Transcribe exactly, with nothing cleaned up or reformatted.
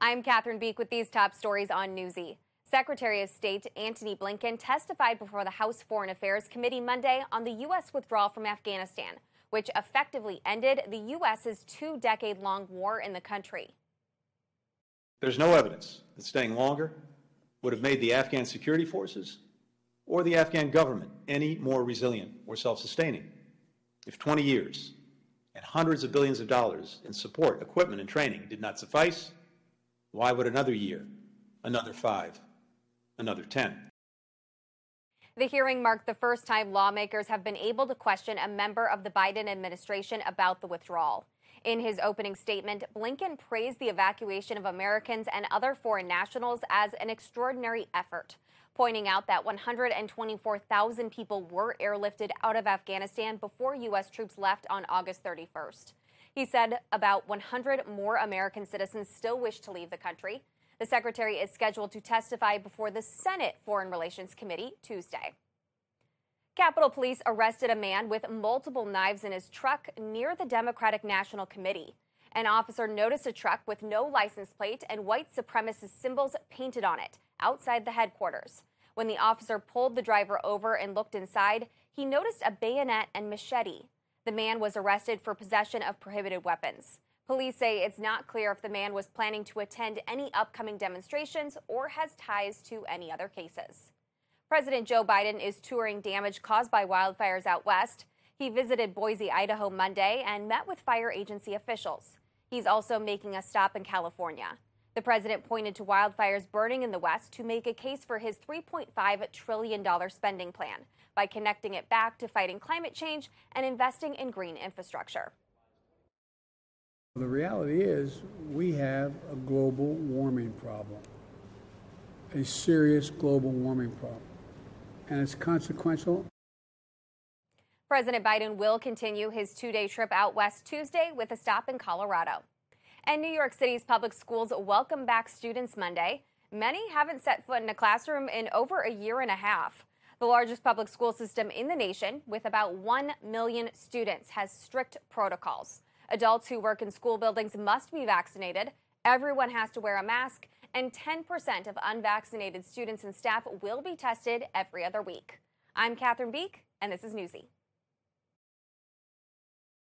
I'm Catherine Beek with these top stories on Newsy. Secretary of State Antony Blinken testified before the House Foreign Affairs Committee Monday on the U S withdrawal from Afghanistan, which effectively ended the U S's two-decade-long war in the country. There's no evidence that staying longer would have made the Afghan security forces or the Afghan government any more resilient or self-sustaining. If twenty years and hundreds of billions of dollars in support, equipment, and training did not suffice, why would another year, another five, another ten? The hearing marked the first time lawmakers have been able to question a member of the Biden administration about the withdrawal. In his opening statement, Blinken praised the evacuation of Americans and other foreign nationals as an extraordinary effort, pointing out that one hundred twenty-four thousand people were airlifted out of Afghanistan before U S troops left on August thirty-first. He said about one hundred more American citizens still wish to leave the country. The secretary is scheduled to testify before the Senate Foreign Relations Committee Tuesday. Capitol Police arrested a man with multiple knives in his truck near the Democratic National Committee. An officer noticed a truck with no license plate and white supremacist symbols painted on it outside the headquarters. When the officer pulled the driver over and looked inside, he noticed a bayonet and machete. The man was arrested for possession of prohibited weapons. Police say it's not clear if the man was planning to attend any upcoming demonstrations or has ties to any other cases. President Joe Biden is touring damage caused by wildfires out west. He visited Boise, Idaho Monday and met with fire agency officials. He's also making a stop in California. The president pointed to wildfires burning in the West to make a case for his three point five trillion dollars spending plan by connecting it back to fighting climate change and investing in green infrastructure. The reality is we have a global warming problem, a serious global warming problem, and it's consequential. President Biden will continue his two-day trip out west Tuesday with a stop in Colorado. And New York City's public schools welcome back students Monday. Many haven't set foot in a classroom in over a year and a half. The largest public school system in the nation, with about one million students, has strict protocols. Adults who work in school buildings must be vaccinated. Everyone has to wear a mask, and ten percent of unvaccinated students and staff will be tested every other week. I'm Catherine Beek, and this is Newsy.